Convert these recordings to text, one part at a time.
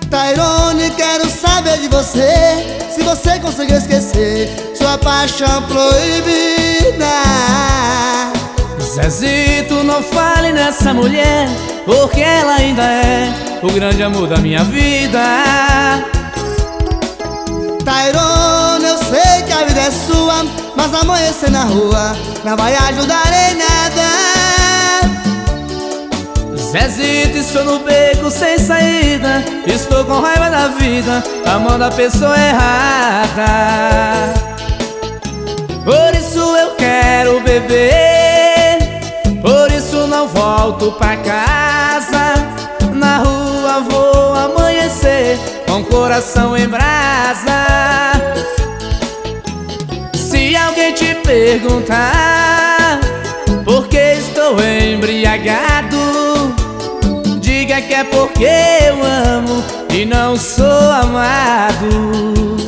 Tairone, quero saber de você, se você conseguiu esquecer sua paixão proibida. Zezito, não fale nessa mulher, porque ela ainda é o grande amor da minha vida. Tairone, eu sei que a vida é sua, mas amanhecer na rua não vai ajudar em nada. Zezito, estou no beco sem saída, estou com raiva da vida, amando a pessoa errada. Por isso eu quero beber, por isso não volto pra casa. Na rua vou amanhecer com o coração em brasa. Se alguém te perguntar por que estou embriagado, diga que é porque eu amo e não sou amado.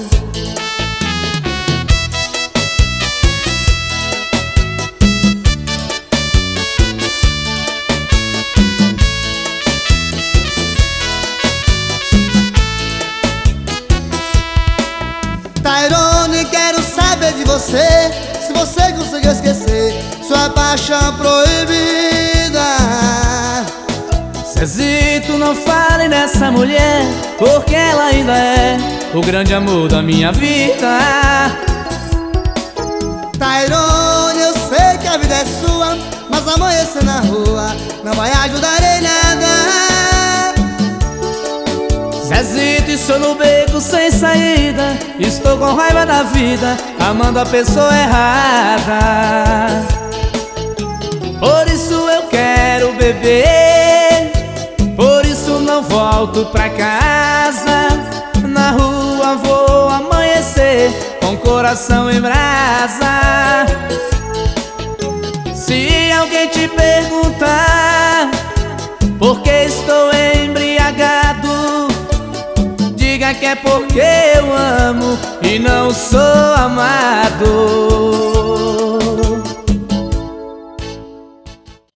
Tairone, quero saber de você, se você conseguiu esquecer sua paixão proibida. Zezito, não fale nessa mulher, porque ela ainda é o grande amor da minha vida. Tairone, eu sei que a vida é sua, mas amanhecer na rua não vai ajudar em nada. Zezito, estou no beco sem saída, estou com raiva da vida, amando a pessoa errada. Por isso eu quero beber, por isso não volto pra casa. Na rua vou amanhecer com o coração em brasa. Se alguém te perguntar por que estou embriagado, diga que é porque eu amo e não sou amado.